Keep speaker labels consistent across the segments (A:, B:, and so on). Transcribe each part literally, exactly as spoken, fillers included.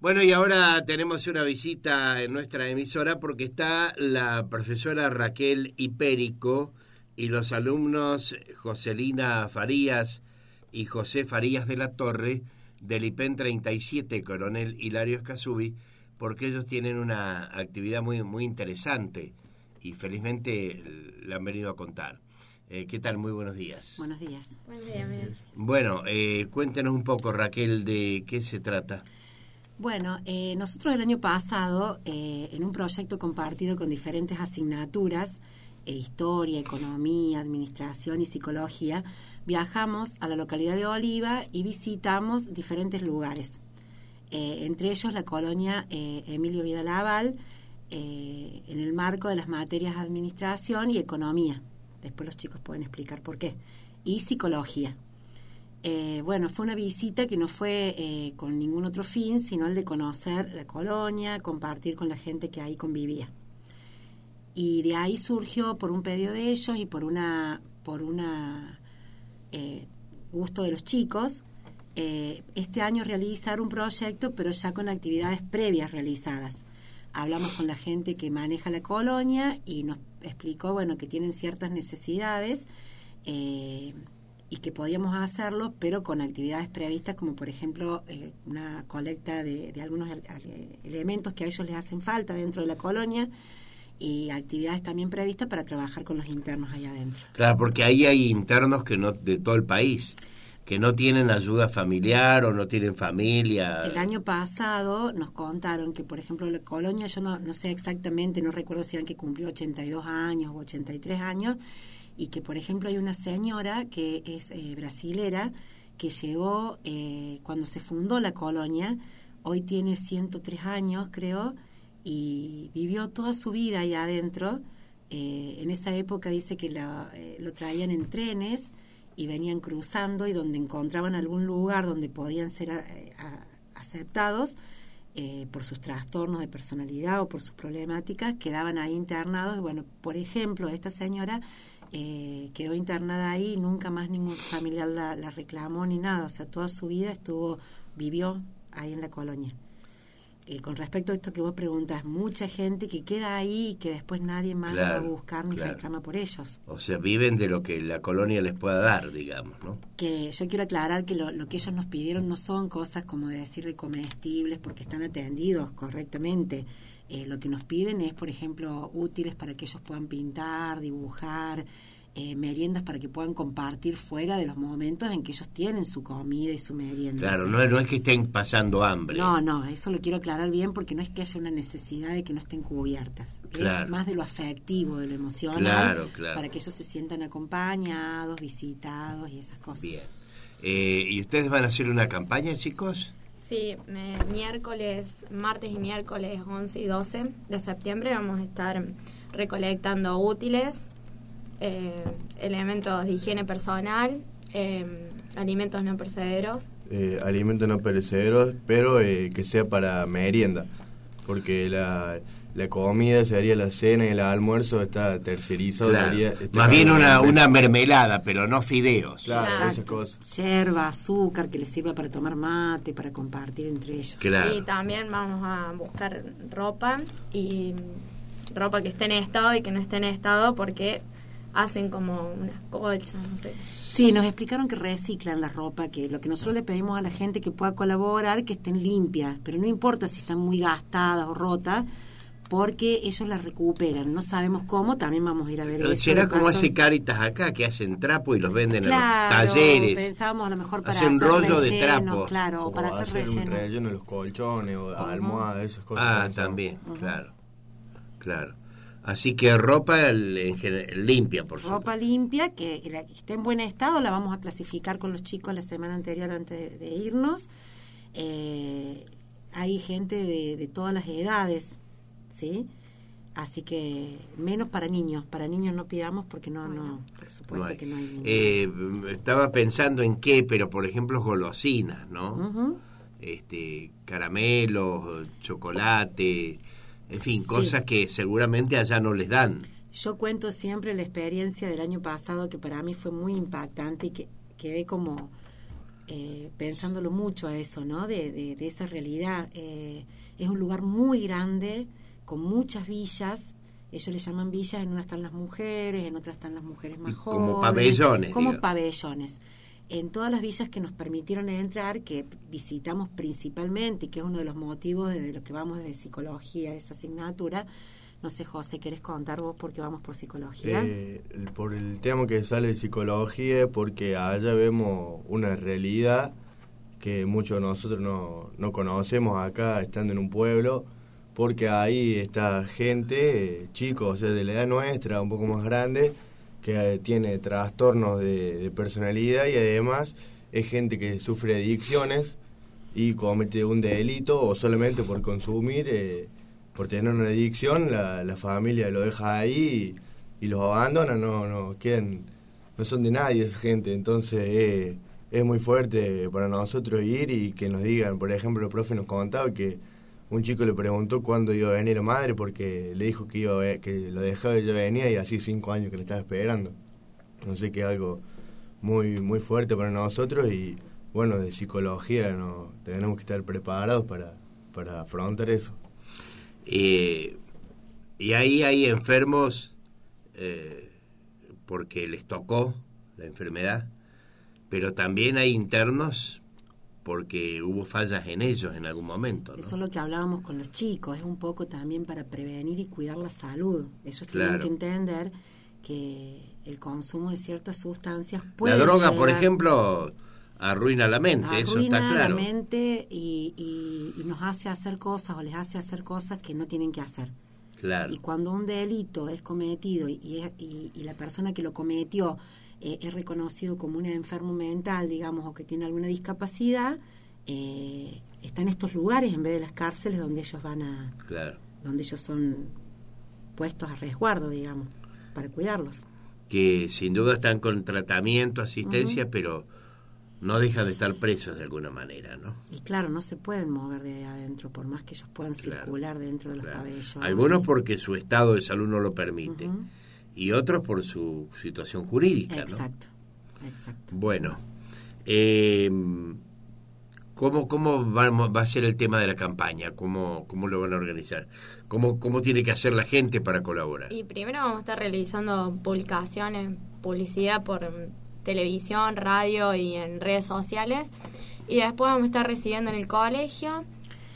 A: Bueno, y ahora tenemos una visita en nuestra emisora porque está la profesora Raquel Hipérico y los alumnos Joselina Farías y José Farías de la Torre del I P E N treinta y siete, Coronel Hilario Escasubi, porque ellos tienen una actividad muy, muy interesante y felizmente la han venido a contar. Eh, ¿Qué tal? Muy buenos días.
B: Buenos días.
C: Buenos días, Miguel.
A: Bueno, eh, cuéntenos un poco, Raquel, de qué se trata.
B: Bueno, eh, nosotros el año pasado, eh, en un proyecto compartido con diferentes asignaturas, eh, historia, economía, administración y psicología, viajamos a la localidad de Oliva y visitamos diferentes lugares. Eh, entre ellos la colonia eh, Emilio Vidal-Aval, eh, en el marco de las materias de administración y economía. Después los chicos pueden explicar por qué. Y psicología. Eh, bueno, fue una visita que no fue eh, con ningún otro fin, sino el de conocer la colonia, compartir con la gente que ahí convivía. Y de ahí surgió, por un pedido de ellos y por una por una eh, gusto de los chicos, eh, este año realizar un proyecto, pero ya con actividades previas realizadas. Hablamos con la gente que maneja la colonia y nos explicó, bueno, que tienen ciertas necesidades, eh, y que podíamos hacerlo, pero con actividades previstas, como por ejemplo eh, una colecta de, de algunos ele- elementos que a ellos les hacen falta dentro de la colonia, y actividades también previstas para trabajar con los internos allá adentro.
A: Claro, porque ahí hay internos que no de todo el país, que no tienen ayuda familiar o no tienen familia.
B: El año pasado nos contaron que, por ejemplo, la colonia, yo no, no sé exactamente, no recuerdo si eran que cumplió ochenta y dos años o ochenta y tres años, y que, por ejemplo, hay una señora que es eh, brasilera, que llegó eh, cuando se fundó la colonia, hoy tiene ciento tres años, creo, y vivió toda su vida ahí adentro. Eh, en esa época dice que la, eh, lo traían en trenes y venían cruzando, y donde encontraban algún lugar donde podían ser a, a, aceptados eh, por sus trastornos de personalidad o por sus problemáticas, quedaban ahí internados. Y bueno, por ejemplo, esta señora Eh, quedó internada ahí y nunca más ningún familiar la, la reclamó ni nada, o sea, toda su vida estuvo, vivió ahí en la colonia. Eh, con respecto a esto que vos preguntas, mucha gente que queda ahí y que después nadie más
A: Claro,
B: va a buscar ni
A: claro.
B: reclama por ellos.
A: O sea, viven de lo que la colonia les pueda dar, digamos, ¿no?
B: Que yo quiero aclarar que lo, lo que ellos nos pidieron no son cosas como de decir de comestibles, porque están atendidos correctamente. Eh, lo que nos piden es, por ejemplo, útiles para que ellos puedan pintar, dibujar, eh, meriendas para que puedan compartir fuera de los momentos en que ellos tienen su comida y su merienda.
A: Claro,
B: ¿sí?
A: no, no es que estén pasando hambre.
B: No, no, eso lo quiero aclarar bien, porque no es que haya una necesidad de que no estén cubiertas.
A: Claro.
B: Es más de lo afectivo, de lo emocional,
A: Claro, claro.
B: para que ellos se sientan acompañados, visitados y esas cosas.
A: Bien. Eh, ¿Y ustedes van a hacer una campaña, chicos?
C: Sí, me, miércoles, martes y miércoles once y doce de septiembre vamos a estar recolectando útiles, eh, elementos de higiene personal, eh, alimentos no perecederos.
D: Eh, alimentos no perecederos, pero eh, que sea para merienda, porque la, la comida sería la cena y el almuerzo está tercerizado.
A: Claro.
D: Sería, está
A: Más bien una,
D: empresa.
A: una mermelada, pero no fideos.
D: Claro,
C: Exacto.
D: esas cosas.
B: Yerba, azúcar, que les sirva para tomar mate, para compartir entre ellos.
A: Claro.
C: Y también vamos a buscar ropa, y ropa que esté en estado y que no esté en estado, porque hacen como unas colchas, no sé.
B: Sí, nos explicaron que reciclan la ropa, que lo que nosotros le pedimos a la gente que pueda colaborar, que estén limpias, pero no importa si están muy gastadas o rotas, porque ellos las recuperan. No sabemos cómo, también vamos a ir a ver eso.
A: Será
B: de
A: como
B: paso.
A: hace Cáritas acá, que hacen trapo y los venden
B: Claro,
A: en los talleres.
B: pensábamos a lo mejor para
A: Hacen
B: hacer
A: rollo de
B: rellenos,
A: trapo.
B: claro, o para hacer,
D: hacer un
B: relleno.
D: relleno de los colchones o almohadas, esas cosas.
A: Ah,
D: pensamos.
A: también,
B: Ujú.
A: claro. Claro. Así que ropa el- en general, limpia, por supuesto.
B: Ropa limpia, que, la que esté en buen estado, la vamos a clasificar con los chicos la semana anterior antes de, de irnos. Eh, hay gente de, de todas las edades, ¿sí? Así que menos para niños. Para niños no pidamos porque no, no, por supuesto
A: No hay.
B: que no hay niños.
A: Eh, estaba pensando en qué, pero por ejemplo golosinas, ¿no?
B: Ujú.
A: Este, caramelos, chocolate, en fin,
B: Sí.
A: cosas que seguramente allá no les dan.
B: Yo cuento siempre la experiencia del año pasado, que para mí fue muy impactante y que quedé como eh, pensándolo mucho a eso, ¿no? De, de, de esa realidad. Eh, es un lugar muy grande, con muchas villas. Ellos le llaman villas, en una están las mujeres, en otras están las mujeres más jóvenes.
A: Como pabellones.
B: Como
A: digo.
B: pabellones. En todas las villas que nos permitieron entrar, que visitamos principalmente, y que es uno de los motivos de, de lo que vamos de psicología, de esa asignatura. No sé, José, ¿querés contar vos por qué vamos por psicología?
D: Eh, por el tema que sale de psicología, porque allá vemos una realidad que muchos de nosotros no, no conocemos acá, estando en un pueblo, porque ahí está gente, eh, chicos, o sea, de la edad nuestra, un poco más grande, que eh, tiene trastornos de, de personalidad, y además es gente que sufre adicciones y comete un delito, o solamente por consumir, eh, por tener una adicción, la, la familia lo deja ahí y, y los abandona, no, no quedan, no son de nadie esa gente. Entonces eh, es muy fuerte para nosotros ir y que nos digan. Por ejemplo, el profe nos contaba que un chico le preguntó cuándo iba a venir la madre, porque le dijo que iba a ver, que lo dejaba y ya venía, y así cinco años que le estaba esperando. No sé, que es algo muy muy fuerte para nosotros, y bueno, de psicología no tenemos que estar preparados para, para afrontar eso.
A: Eh, y ahí hay enfermos eh, porque les tocó la enfermedad, pero también hay internos porque hubo fallas en ellos en algún momento, ¿no?
B: Eso es lo que hablábamos con los chicos, es un poco también para prevenir y cuidar la salud. Ellos tienen
A: Claro.
B: que entender que el consumo de ciertas sustancias puede
A: La droga,
B: llegar,
A: por ejemplo, arruina la mente, eso está
B: arruina
A: claro.
B: la mente y, y, y nos hace hacer cosas, o les hace hacer cosas que no tienen que hacer.
A: Claro.
B: Y cuando un delito es cometido y, y, y, y la persona que lo cometió eh, es reconocido como un enfermo mental, digamos, o que tiene alguna discapacidad, eh, está en estos lugares en vez de las cárceles donde ellos van a,
A: Claro.
B: donde ellos son puestos a resguardo, digamos, para cuidarlos.
A: Que sin duda están con tratamiento, asistencia,
B: Ujú.
A: pero no dejan de estar presos de alguna manera, ¿no?
B: Y claro, no se pueden mover de adentro, por más que ellos puedan
A: Claro,
B: circular dentro de los
A: claro.
B: pabellones.
A: Algunos porque su estado de salud no lo permite,
B: Ujú.
A: y otros por su situación jurídica,
B: Exacto, exacto.
A: ¿no? Bueno, eh, ¿cómo, cómo va, va a ser el tema de la campaña? ¿Cómo, cómo lo van a organizar? ¿Cómo, ¿Cómo tiene que hacer la gente para colaborar?
C: Y primero vamos a estar realizando publicaciones, publicidad por televisión, radio y en redes sociales. Y después vamos a estar recibiendo en el colegio.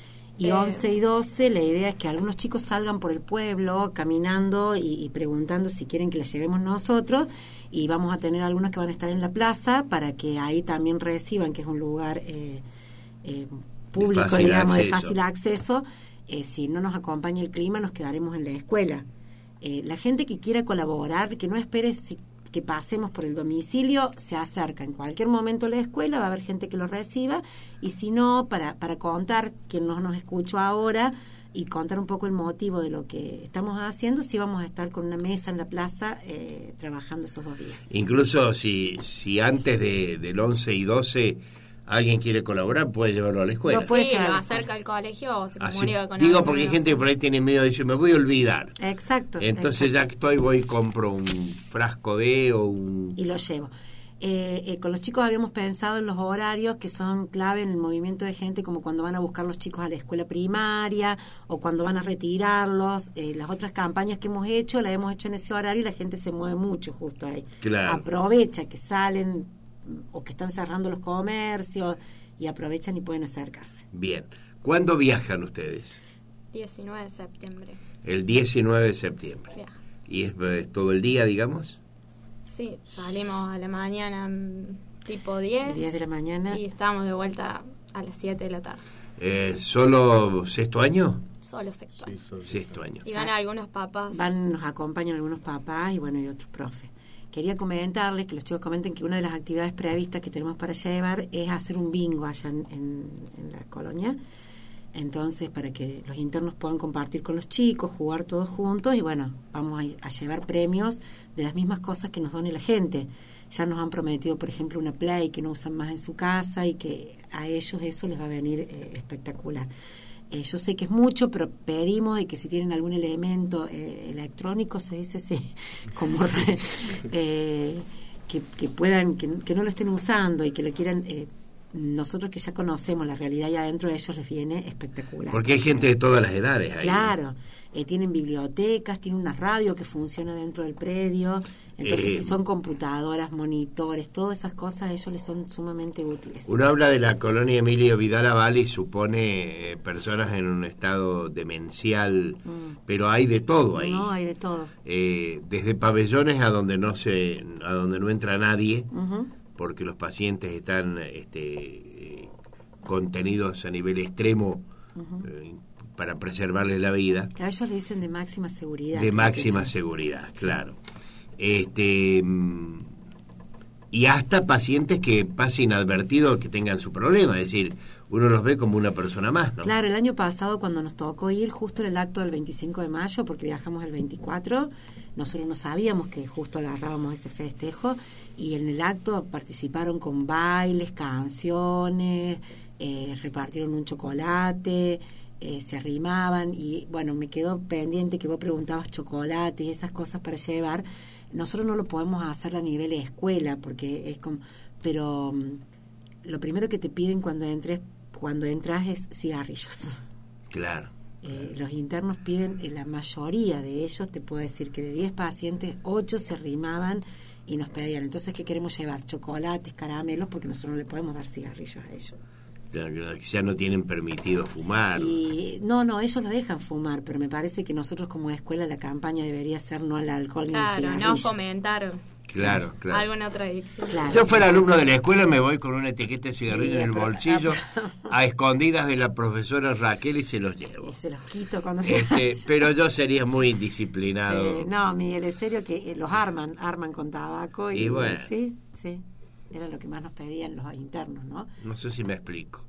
B: Y
C: Eh,
B: once y doce, la idea es que algunos chicos salgan por el pueblo caminando y, y preguntando si quieren que les llevemos nosotros, y vamos a tener algunos que van a estar en la plaza para que ahí también reciban, que es un lugar eh, eh, público,
A: fácil
B: digamos, de
A: acceso.
B: fácil acceso. Eh, si no nos acompaña el clima, nos quedaremos en la escuela. Eh, la gente que quiera colaborar, que no espere si, que pasemos por el domicilio, se acerca en cualquier momento a la escuela, va a haber gente que lo reciba, y si no, para, para contar, quien no nos escuchó ahora, y contar un poco el motivo de lo que estamos haciendo, sí vamos a estar con una mesa en la plaza eh, trabajando esos dos días.
A: Incluso si, si antes de, del once y doce alguien quiere colaborar, puede llevarlo a la escuela.
B: Lo puede
C: Sí,
B: llevar
C: lo
B: a la
C: acerca al colegio o se
A: Así-
C: comunica con
A: digo,
C: alguno
A: porque hay
C: de
A: gente que por
C: nosotros.
A: ahí tiene miedo de decir, me voy a olvidar.
B: Exacto.
A: Entonces
B: exacto.
A: ya que estoy, voy y compro un frasco de o un...
B: Y lo llevo. Eh, eh, con los chicos habíamos pensado en los horarios que son clave en el movimiento de gente, como cuando van a buscar los chicos a la escuela primaria o cuando van a retirarlos. Eh, las otras campañas que hemos hecho, las hemos hecho en ese horario y la gente se mueve mucho justo ahí.
A: Claro.
B: Aprovecha que salen o que están cerrando los comercios y aprovechan y pueden acercarse.
A: Bien. ¿Cuándo viajan ustedes?
C: diecinueve de septiembre.
A: El diecinueve de septiembre.
C: Viaja.
A: ¿Y es, es todo el día, digamos?
C: Sí, salimos a la mañana mm, tipo diez.
B: diez de la mañana.
C: Y estamos de vuelta a las siete de la tarde.
A: Eh, ¿Solo sexto año?
C: Solo sector.
D: Sí, son-
A: Sexto año.
C: Y van algunos papás.
B: Van, nos acompañan algunos papás y bueno, y otros profes. Quería comentarles, que los chicos comenten que una de las actividades previstas que tenemos para llevar es hacer un bingo allá en, en, en la colonia. Entonces, para que los internos puedan compartir con los chicos, jugar todos juntos, y bueno, vamos a, a llevar premios de las mismas cosas que nos done la gente. Ya nos han prometido, por ejemplo, una Play que no usan más en su casa y que a ellos eso les va a venir eh, espectacular. Eh, yo sé que es mucho, pero pedimos de que si tienen algún elemento eh, electrónico, se dice así, como re- eh, que, que puedan, que, que no lo estén usando y que lo quieran eh, nosotros que ya conocemos la realidad y adentro de ellos les viene espectacular.
A: Porque hay gente de todas las edades ahí.
B: Claro, eh, tienen bibliotecas, tienen una radio que funciona dentro del predio, entonces
A: Eh,
B: si son computadoras, monitores, todas esas cosas a ellos les son sumamente útiles.
A: Uno habla de la colonia Emilio Vidal Aval y supone eh, personas en un estado demencial,
B: Mm.
A: pero hay de todo ahí.
B: No, hay de todo.
A: Eh, desde pabellones a donde no se, a donde no entra nadie,
B: Ujú.
A: porque los pacientes están este, eh, contenidos a nivel extremo eh, para preservarles la vida.
B: A ellos le dicen de máxima seguridad.
A: De
B: creo
A: máxima
B: que sí.
A: seguridad, claro. Este mm, y hasta pacientes que pase inadvertido que tengan su problema, es decir, uno los ve como una persona más, ¿no?
B: Claro, el año pasado cuando nos tocó ir justo en el acto del veinticinco de mayo, porque viajamos el veinticuatro, nosotros no sabíamos que justo agarrábamos ese festejo, y en el acto participaron con bailes, canciones, eh, repartieron un chocolate, eh, se arrimaban, y bueno, me quedó pendiente que vos preguntabas chocolate y esas cosas para llevar. Nosotros no lo podemos hacer a nivel de escuela, porque es como, pero mm, lo primero que te piden cuando entres cuando entras es cigarrillos.
A: Claro.
B: Eh, los internos piden, eh, la mayoría de ellos, te puedo decir que de diez pacientes, ocho se arrimaban y nos pedían. Entonces, ¿qué queremos llevar? Chocolates, caramelos, porque nosotros no le podemos dar cigarrillos a ellos.
A: Ya no tienen permitido fumar.
B: Y no, no, ellos lo dejan fumar, pero me parece que nosotros como escuela la campaña debería ser no al alcohol ni al
C: Claro,
B: cigarrillo.
C: no fomentar
A: Claro, claro.
C: alguna otra adicción.
B: Claro.
A: Yo fuera alumno de la escuela me voy con una etiqueta de cigarrillo
B: Sí,
A: en el
B: pero-
A: bolsillo a escondidas de la profesora Raquel y se los llevo.
B: Y se los quito cuando
A: Este, pero yo sería muy indisciplinado.
B: Sí, no, Miguel, es serio que eh, los arman, arman con tabaco y,
A: Y bueno.
B: sí, sí, era lo que más nos pedían los internos, ¿no?
A: No sé si me explico.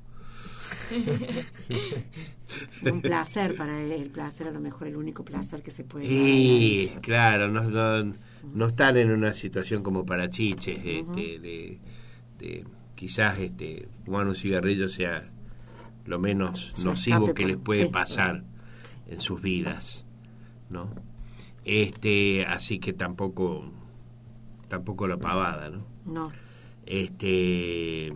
B: Un placer para él, el placer a lo mejor el único placer que se puede dar.
A: Y claro, no, no, no están en una situación como para chiches, este, de, de quizás este fumar un cigarrillo sea lo menos
B: Se
A: nocivo
B: escape
A: que
B: por-
A: les puede
B: sí.
A: pasar
B: Sí.
A: en sus vidas, ¿no? Este, así que tampoco tampoco la pavada, ¿no?
B: No,
A: Este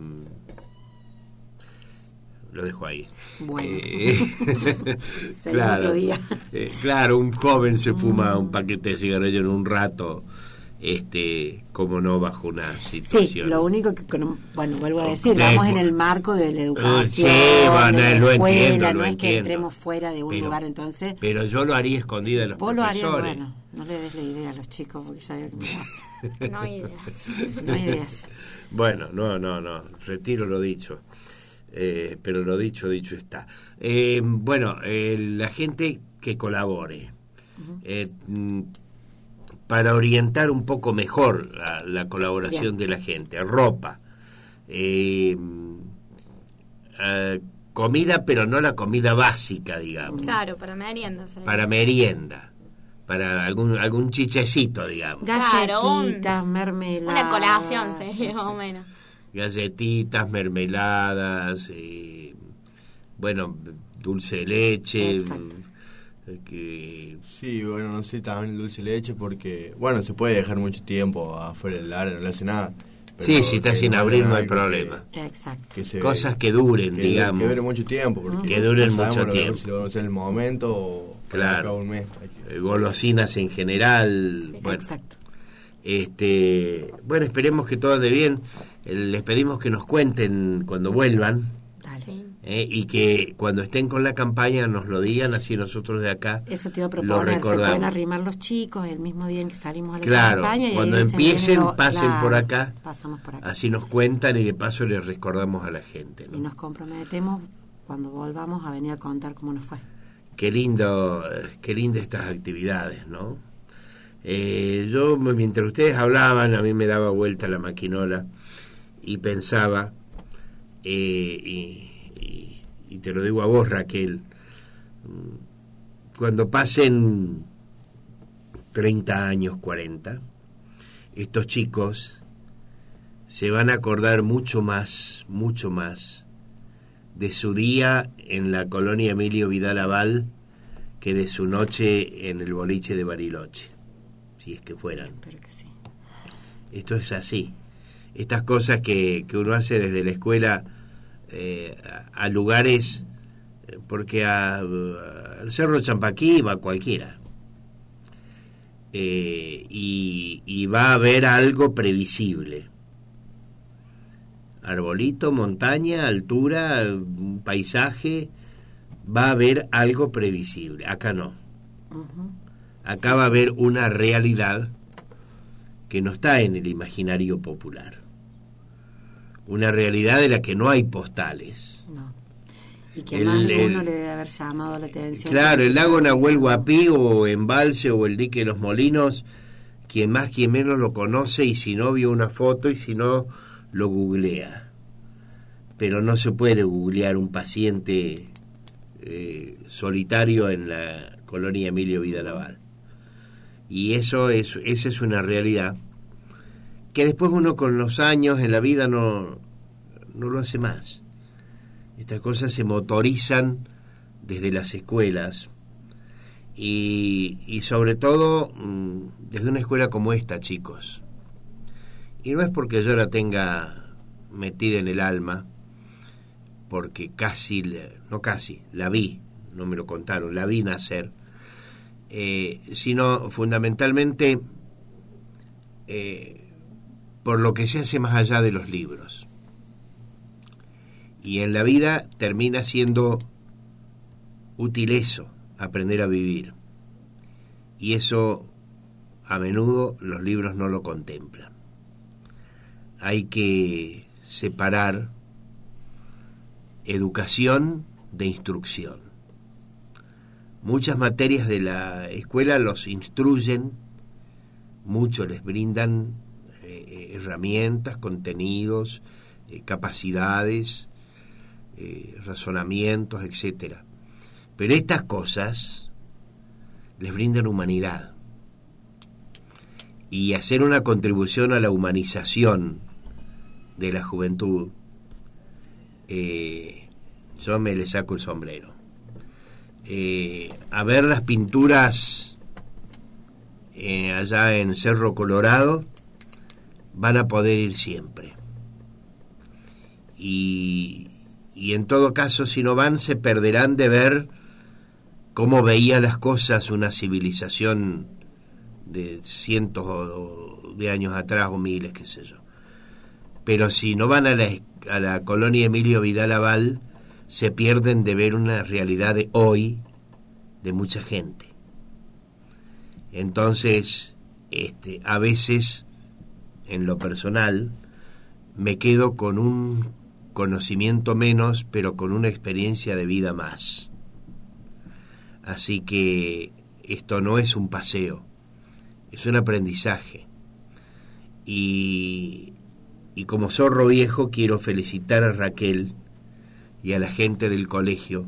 A: lo dejo ahí.
B: bueno.
A: Eh,
B: Sería otro día.
A: eh, claro, un joven se fuma un paquete de cigarrillo en un rato, este, como no bajo una
B: Sí,
A: situación.
B: lo único que, con- bueno, vuelvo a decir,
A: De-
B: vamos en el marco de la educación,
A: Sí, bueno,
B: de la
A: lo
B: escuela,
A: entiendo,
B: no
A: lo
B: es
A: entiendo.
B: que entremos fuera de un
A: Pero-
B: lugar, entonces,
A: Pero yo lo haría escondida de los
B: vos lo harías,
A: profesores.
B: bueno, no le des la idea a los chicos, porque ya veo que me hace.
C: No hay ideas.
B: No hay ideas.
A: Bueno, no, no, no, retiro lo dicho. Eh, pero lo dicho, dicho está. Eh, bueno, eh, la gente que colabore, eh, mm, para orientar un poco mejor la, la colaboración
B: Bien.
A: de la gente, ropa, eh, eh, comida, pero no la comida básica, digamos,
C: Claro, para meriendas. ¿eh?
A: para merienda, para algún algún chichecito, digamos,
C: Claro, un-
B: Galletitas, mermeladas.
C: Una colación sería más o
B: Exacto.
C: menos.
A: galletitas, mermeladas, eh, bueno, dulce de leche,
B: Exacto.
A: eh, que
D: Sí, bueno, no sé, también el dulce de leche porque, bueno, se puede dejar mucho tiempo afuera del área, no le hace nada. pero
A: sí, si está
D: que
A: sin
D: no
A: abrir
D: haya
A: no hay
D: algo
A: problema.
B: Exacto.
D: Que, que se-
A: Cosas que duren,
D: que,
A: digamos.
D: que dure mucho tiempo. Porque
A: Que duren
D: no sabemos
A: mucho
D: lo-
A: tiempo.
D: Si lo vamos a hacer en el momento o
A: Claro.
D: acá un mes. Hay que-
A: Eh, golosinas en general,
C: Sí.
A: bueno,
B: Exacto.
A: este, bueno, esperemos que todo ande bien. Eh, Les pedimos que nos cuenten cuando vuelvan,
B: Dale.
C: Sí.
A: eh, y que cuando estén con la campaña nos lo digan, así nosotros de acá
B: Eso te iba a
A: lo
B: proponer, se
A: recordamos.
B: pueden arrimar los chicos el mismo día en que salimos a la
A: Claro,
B: campaña. Y
A: cuando
B: ahí dicen,
A: empiecen,
B: "Bueno,
A: pasen
B: claro,
A: por acá".
B: Pasamos por acá.
A: Así nos cuentan y de paso les recordamos a la gente, ¿no?
B: Y nos comprometemos cuando volvamos a venir a contar cómo nos fue.
A: Qué lindo, eh, qué lindas estas actividades, ¿no? Eh, yo, mientras ustedes hablaban, a mí me daba vuelta la maquinola y pensaba, eh, y, y- y te lo digo a vos, Raquel, mm, cuando pasen treinta años, cuarenta, estos chicos se van a acordar mucho más, mucho más de su día en la colonia Emilio Vidal Aval que de su noche en el boliche de Bariloche, si es que fueran.
B: Espero que sí.
A: Esto es así. Estas cosas que, que uno hace desde la escuela eh, a, a lugares, porque a, a, al Cerro Champaquí va cualquiera. Eh, y, y va a haber algo previsible. Arbolito, montaña, altura, un paisaje, va a haber algo previsible. Acá no. Uh-huh. Acá sí, va a haber una realidad que no está en el imaginario popular. Una realidad de la que no hay postales.
B: No. Y que el, más de uno el, le debe haber llamado la atención.
A: Claro, el lago Nahuel Huapi o Embalse o el dique de los Molinos, quien más quien menos lo conoce, y si no vio una foto y si no lo googlea. Pero no se puede googlear un paciente eh, solitario en la colonia Emilio Vidalaval. Y eso es, esa es una realidad que después uno con los años en la vida no, no lo hace más. Estas cosas se motorizan desde las escuelas y, y sobre todo desde una escuela como esta, chicos. Y no es porque yo la tenga metida en el alma, porque casi, no casi, la vi, no me lo contaron, la vi nacer, eh, sino fundamentalmente eh, por lo que se hace más allá de los libros. Y en la vida termina siendo útil eso, aprender a vivir. Y eso a menudo los libros no lo contemplan. Hay que separar educación de instrucción. Muchas materias de la escuela los instruyen mucho, les brindan eh, herramientas, contenidos, eh, capacidades, Eh, razonamientos, etcétera. Pero estas cosas les brindan humanidad, y hacer una contribución a la humanización de la juventud, eh, yo me le saco el sombrero. Eh, a ver las pinturas eh, allá en Cerro Colorado, van a poder ir siempre, y Y en todo caso, si no van, se perderán de ver cómo veía las cosas una civilización de cientos de años atrás, o miles, qué sé yo. Pero si no van a la, a la colonia Emilio Vidalaval, se pierden de ver una realidad de hoy de mucha gente. Entonces, este, a veces, en lo personal, me quedo con un conocimiento menos, pero con una experiencia de vida más. Así que esto no es un paseo, es un aprendizaje. Y, y como zorro viejo quiero felicitar a Raquel y a la gente del colegio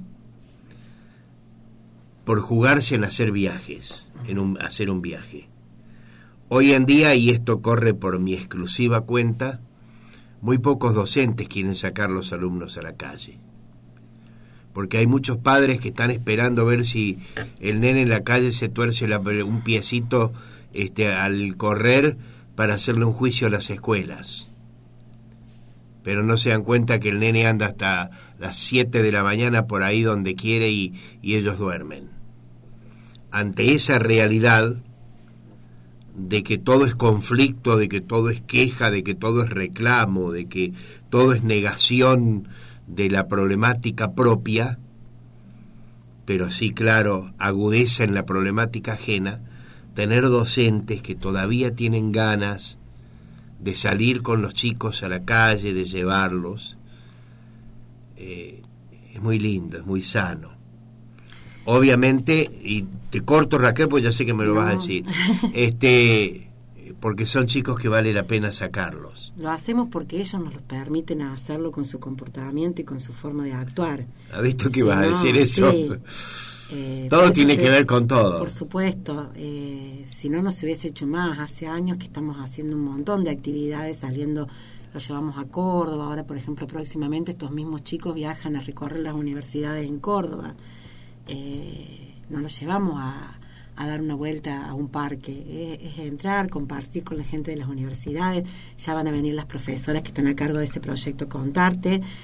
A: por jugarse en hacer viajes, en un, hacer un viaje. Hoy en día, y esto corre por mi exclusiva cuenta, muy pocos docentes quieren sacar los alumnos a la calle, porque hay muchos padres que están esperando ver si el nene en la calle se tuerce la, un piecito este, al correr, para hacerle un juicio a las escuelas. Pero no se dan cuenta que el nene anda hasta las siete de la mañana por ahí donde quiere, y, y ellos duermen. Ante esa realidad de que todo es conflicto, de que todo es queja, de que todo es reclamo, de que todo es negación de la problemática propia, pero sí, claro, agudeza en la problemática ajena, tener docentes que todavía tienen ganas de salir con los chicos a la calle, de llevarlos, eh, es muy lindo, es muy sano. Obviamente, y te corto, Raquel, pues ya sé que me lo no. vas a decir, este, porque son chicos que vale la pena sacarlos.
B: Lo hacemos porque ellos nos lo permiten hacerlo con su comportamiento y con su forma de actuar.
A: ¿Has visto que
B: si
A: ibas
B: no,
A: a decir eso?
B: Sí. Eh,
A: todo tiene
B: se,
A: que ver con todo.
B: Por supuesto, eh, si no, no se hubiese hecho más. Hace años que estamos haciendo un montón de actividades, saliendo, lo llevamos a Córdoba. Ahora, por ejemplo, próximamente estos mismos chicos viajan a recorrer las universidades en Córdoba. Eh, no los llevamos a, a dar una vuelta a un parque, es, es entrar, compartir con la gente de las universidades. Ya van a venir las profesoras que están a cargo de ese proyecto a contarte,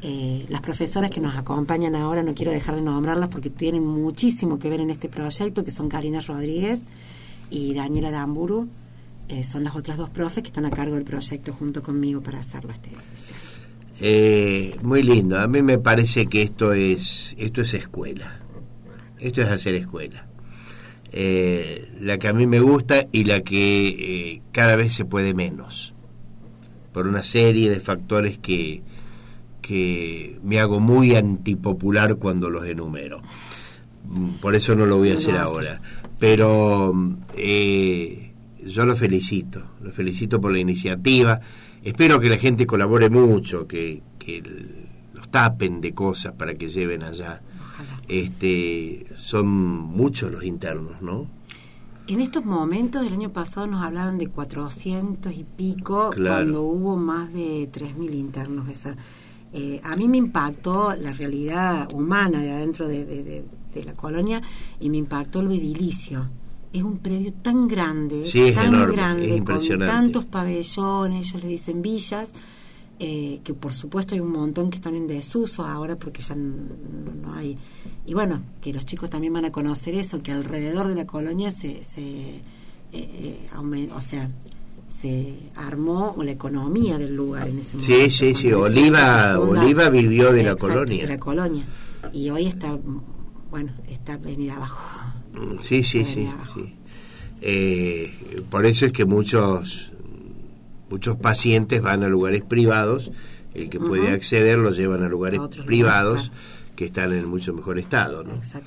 B: Eh, las profesoras que nos acompañan ahora, no quiero dejar de nombrarlas porque tienen muchísimo que ver en este proyecto, que son Karina Rodríguez y Daniela Damburu. Eh, son las otras dos profes que están a cargo del proyecto junto conmigo para hacerlo este, este año.
A: Eh, muy lindo. A mí me parece que esto es esto es escuela. Esto es hacer escuela. Eh, la que a mí me gusta y la que eh, cada vez se puede menos. Por una serie de factores que que me hago muy antipopular cuando los enumero. Por eso no lo voy a hacer ahora. Pero eh, yo lo felicito, lo felicito por la iniciativa. Espero que la gente colabore mucho, que, que los tapen de cosas para que lleven allá.
B: Ojalá.
A: Este, son muchos los internos, ¿no?
B: En estos momentos, del año pasado nos hablaban de cuatrocientos y pico,
A: Claro.
B: cuando hubo más de tres mil internos. Esa Eh, a mí me impactó la realidad humana de adentro de, de, de, de la colonia y me impactó el edilicio. Es un predio tan grande,
A: Sí, es
B: tan
A: enorme,
B: grande,
A: es impresionante.
B: con tantos pabellones, ellos le dicen villas, eh, que por supuesto hay un montón que están en desuso ahora porque ya no, no hay. Y bueno, que los chicos también van a conocer eso, que alrededor de la colonia se, se eh, eh, aument- o sea, se armó la economía del lugar en ese momento.
A: Sí, sí, sí.
B: Cuando
A: Oliva,
B: se funda-
A: Oliva vivió de la
B: Exacto,
A: colonia.
B: de la colonia. Y hoy está, bueno, está venida abajo.
A: Sí, sí,
B: Está
A: sí,
B: venida abajo.
A: sí. Eh, por eso es que muchos muchos pacientes van a lugares privados. El que puede
B: Ujú.
A: acceder lo llevan a lugares
B: A otros
A: privados
B: lugares, claro.
A: que están en mucho mejor estado, ¿no?
B: Exacto.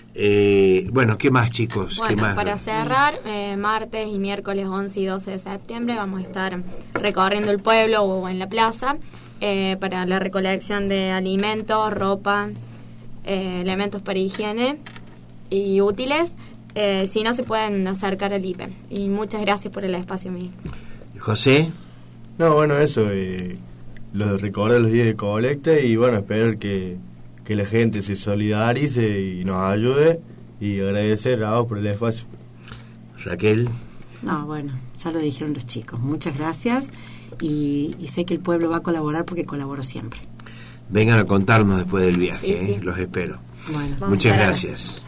A: Eh, bueno, ¿qué más, chicos? ¿Qué
C: Bueno,
A: más?
C: para cerrar, eh, martes y miércoles once y doce de septiembre vamos a estar recorriendo el pueblo o en la plaza eh, para la recolección de alimentos, ropa, eh, elementos para higiene y útiles. Eh, si no, se pueden acercar al I P E. Y muchas gracias por el espacio, Miguel.
A: José.
D: No, bueno, eso, eh, lo recordar los días de colecta y bueno, esperar que, que la gente se solidarice y nos ayude y agradecer a vos por el espacio.
A: Raquel.
B: No, bueno, ya lo dijeron los chicos. Muchas gracias y, y sé que el pueblo va a colaborar porque colaboro siempre.
A: Vengan a contarnos después del viaje,
C: Sí, sí.
A: ¿eh? Los espero.
B: Bueno,
A: Muchas
C: gracias.
A: gracias.